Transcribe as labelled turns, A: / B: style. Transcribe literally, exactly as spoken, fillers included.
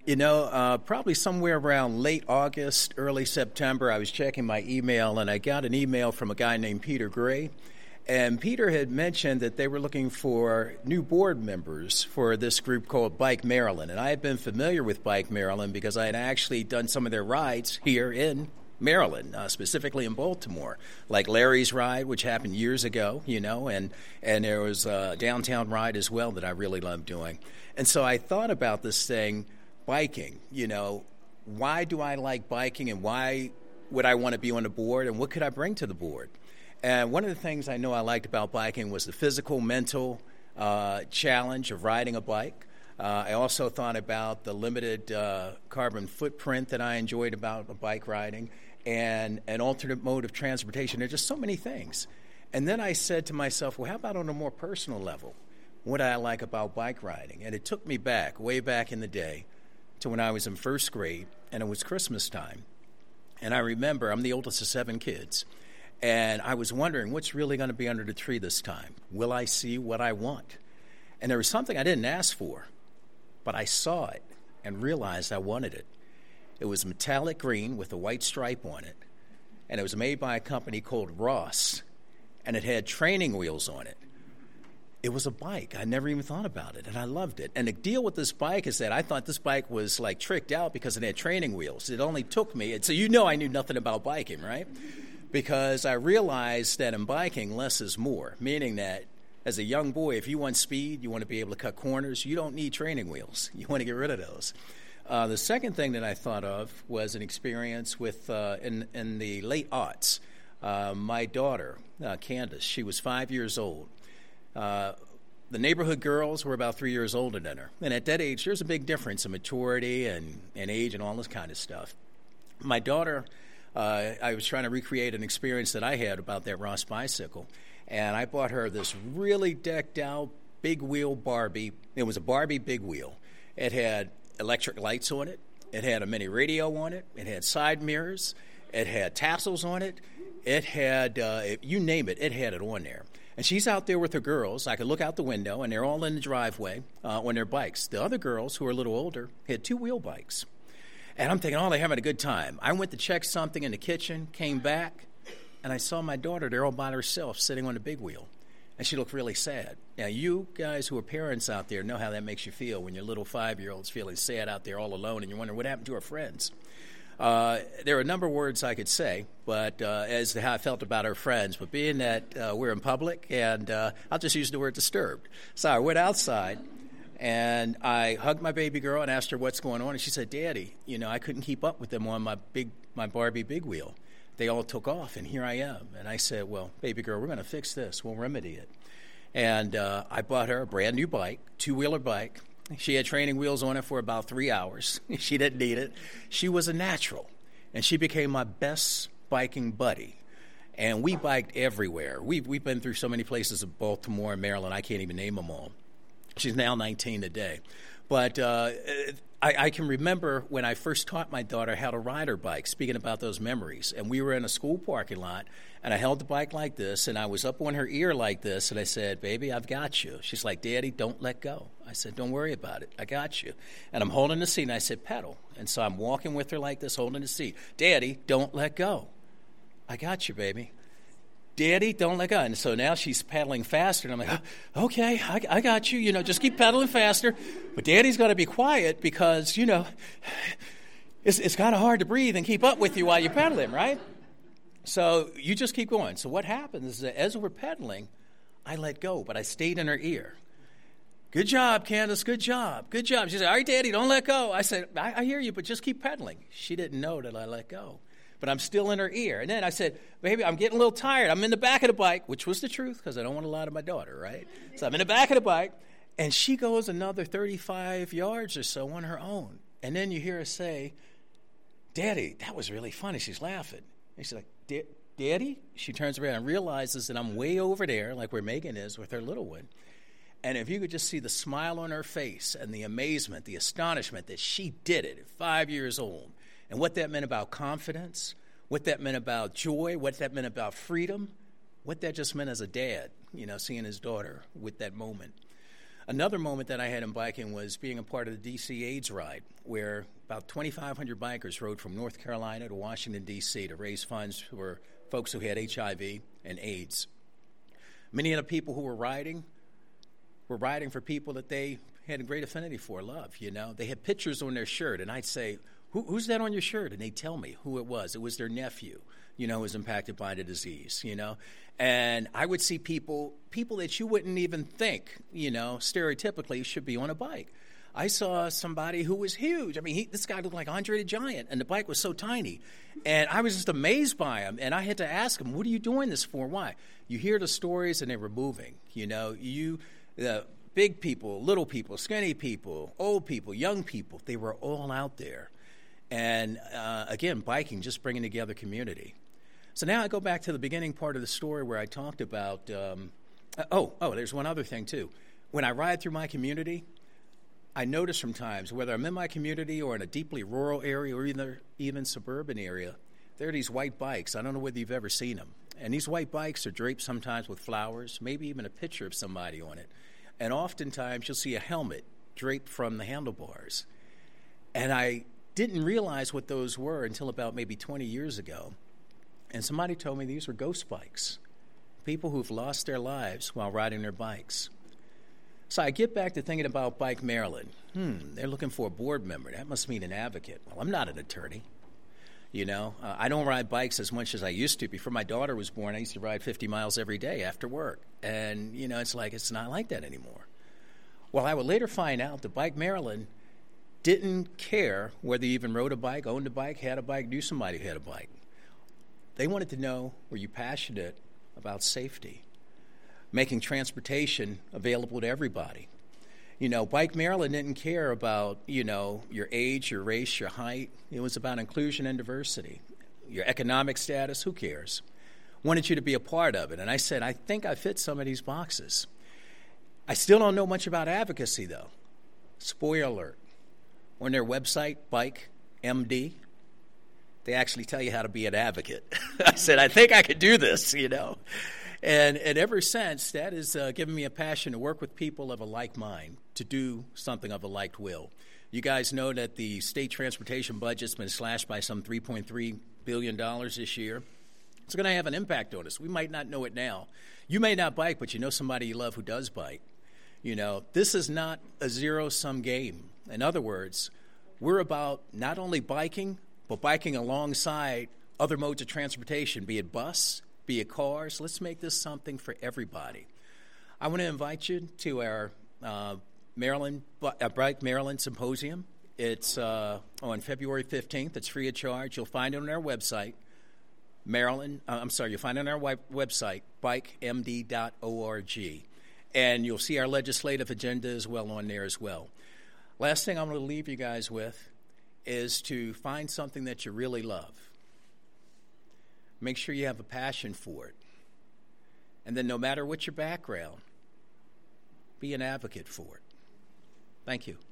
A: You know, uh, probably somewhere around late August, early September, I was checking my email, and I got an email from a guy named Peter Gray. And Peter had mentioned that they were looking for new board members for this group called Bike Maryland. And I had been familiar with Bike Maryland because I had actually done some of their rides here in Maryland, uh, specifically in Baltimore, like Larry's Ride, which happened years ago, you know, and, and there was a downtown ride as well that I really loved doing. And so I thought about this thing, biking, you know, why do I like biking and why would I want to be on the board and what could I bring to the board? And one of the things I know I liked about biking was the physical, mental uh, challenge of riding a bike. Uh, I also thought about the limited uh, carbon footprint that I enjoyed about bike riding and an alternate mode of transportation. There are just so many things. And then I said to myself, well, how about on a more personal level? What do I like about bike riding? And it took me back, way back in the day, to when I was in first grade, and it was Christmas time. And I remember, I'm the oldest of seven kids, and I was wondering what's really going to be under the tree this time. Will I see what I want? And there was something I didn't ask for, but I saw it and realized I wanted it. It was metallic green with a white stripe on it, and it was made by a company called Ross, and it had training wheels on it. It was a bike. I never even thought about it, and I loved it. And the deal with this bike is that I thought this bike was, like, tricked out because it had training wheels. It only took me, and so you know I knew nothing about biking, right? Because I realized that in biking, less is more, meaning that as a young boy, if you want speed, you want to be able to cut corners, you don't need training wheels. You want to get rid of those. Uh, the second thing that I thought of was an experience with, uh, in, in the late aughts, uh, my daughter, uh, Candace, she was five years old. Uh, the neighborhood girls were about three years older than her. And at that age, there's a big difference in maturity and, and age and all this kind of stuff. My daughter... Uh, I was trying to recreate an experience that I had about that Ross bicycle, and I bought her this really decked out big wheel Barbie. It was a Barbie big wheel. It had electric lights on it. It had a mini radio on it. It had side mirrors. It had tassels on it. It had, uh, it, you name it, it had it on there. And she's out there with her girls. I could look out the window, and they're all in the driveway uh, on their bikes. The other girls, who are a little older, had two-wheel bikes. And I'm thinking, oh, they're having a good time. I went to check something in the kitchen, came back, and I saw my daughter there all by herself sitting on the big wheel. And she looked really sad. Now, you guys who are parents out there know how that makes you feel when your little five-year-old's feeling sad out there all alone and you're wondering what happened to her friends. Uh, there are a number of words I could say, but uh, as to how I felt about her friends. But being that uh, we're in public, and uh, I'll just use the word disturbed. So I went outside. And I hugged my baby girl and asked her what's going on. And she said, Daddy, you know, I couldn't keep up with them on my big, my Barbie big wheel. They all took off, and here I am. And I said, well, baby girl, we're going to fix this. We'll remedy it. And uh, I bought her a brand new bike, two-wheeler bike. She had training wheels on it for about three hours. She didn't need it. She was a natural, and she became my best biking buddy. And we biked everywhere. We've, we've been through so many places in Baltimore and Maryland, I can't even name them all. She's now nineteen today. But uh, I, I can remember when I first taught my daughter how to ride her bike, speaking about those memories. And we were in a school parking lot, and I held the bike like this, and I was up on her ear like this, and I said, baby, I've got you. She's like, Daddy, don't let go. I said, don't worry about it. I got you. And I'm holding the seat, and I said, pedal. And so I'm walking with her like this, holding the seat. Daddy, don't let go. I got you, baby. Daddy, don't let go. And so now she's pedaling faster. And I'm like, oh, okay, I, I got you. You know, just keep pedaling faster. But Daddy's got to be quiet because, you know, it's, it's kind of hard to breathe and keep up with you while you're pedaling, right? So you just keep going. So what happens is that as we're pedaling, I let go, but I stayed in her ear. Good job, Candace. Good job. Good job. She said, all right, Daddy, don't let go. I said, I, I hear you, but just keep pedaling. She didn't know that I let go. But I'm still in her ear. And then I said, baby, I'm getting a little tired. I'm in the back of the bike, which was the truth because I don't want to lie to my daughter, right? So I'm in the back of the bike, and she goes another thirty-five yards or so on her own. And then you hear her say, Daddy, that was really funny. She's laughing. And she's like, Daddy? She turns around and realizes that I'm way over there, like where Megan is with her little one. And if you could just see the smile on her face and the amazement, the astonishment that she did it at five years old, and what that meant about confidence, what that meant about joy, what that meant about freedom, what that just meant as a dad, you know, seeing his daughter with that moment. Another moment that I had in biking was being a part of the D C AIDS ride, where about twenty-five hundred bikers rode from North Carolina to Washington, D C to raise funds for folks who had H I V and AIDS. Many of the people who were riding were riding for people that they had a great affinity for, love, you know. They had pictures on their shirt, and I'd say, Who, who's that on your shirt? And they'd tell me who it was. It was their nephew, you know, who was impacted by the disease, you know. And I would see people, people that you wouldn't even think, you know, stereotypically should be on a bike. I saw somebody who was huge. I mean, he, this guy looked like Andre the Giant, and the bike was so tiny. And I was just amazed by him. And I had to ask him, what are you doing this for? Why? You hear the stories, and they were moving. You know, you, the big people, little people, skinny people, old people, young people, they were all out there. And, uh, again, biking, just bringing together community. So now I go back to the beginning part of the story where I talked about, um, uh, oh, oh, there's one other thing, too. When I ride through my community, I notice from times, whether I'm in my community or in a deeply rural area or even, even suburban area, there are these white bikes. I don't know whether you've ever seen them. And these white bikes are draped sometimes with flowers, maybe even a picture of somebody on it. And oftentimes you'll see a helmet draped from the handlebars. And I didn't realize what those were until about maybe twenty years ago. And somebody told me these were ghost bikes, people who've lost their lives while riding their bikes. So I get back to thinking about Bike Maryland. Hmm, they're looking for a board member. That must mean an advocate. Well, I'm not an attorney. You know, uh, I don't ride bikes as much as I used to. Before my daughter was born, I used to ride fifty miles every day after work. And, you know, it's like it's not like that anymore. Well, I would later find out that Bike Maryland didn't care whether you even rode a bike, owned a bike, had a bike, knew somebody who had a bike. They wanted to know, were you passionate about safety, making transportation available to everybody? You know, Bike Maryland didn't care about, you know, your age, your race, your height. It was about inclusion and diversity. Your economic status, who cares? Wanted you to be a part of it. And I said, I think I fit some of these boxes. I still don't know much about advocacy, though. Spoiler alert. On their website, Bike M D, they actually tell you how to be an advocate. I said, I think I could do this, you know. And, and ever since, that has uh, given me a passion to work with people of a like mind, to do something of a like will. You guys know that the state transportation budget's been slashed by some three point three billion dollars this year. It's going to have an impact on us. We might not know it now. You may not bike, but you know somebody you love who does bike. You know, this is not a zero-sum game. In other words, we're about not only biking, but biking alongside other modes of transportation, be it bus, be it cars. Let's make this something for everybody. I want to invite you to our uh, Maryland, uh, Bike Maryland Symposium. It's uh, on February fifteenth. It's free of charge. You'll find it on our website, Maryland. Uh, I'm sorry, you'll find it on our web- website, bike m d dot org. And you'll see our legislative agenda as well on there as well. Last thing I'm going to leave you guys with is to find something that you really love. Make sure you have a passion for it. And then no matter what your background, be an advocate for it. Thank you.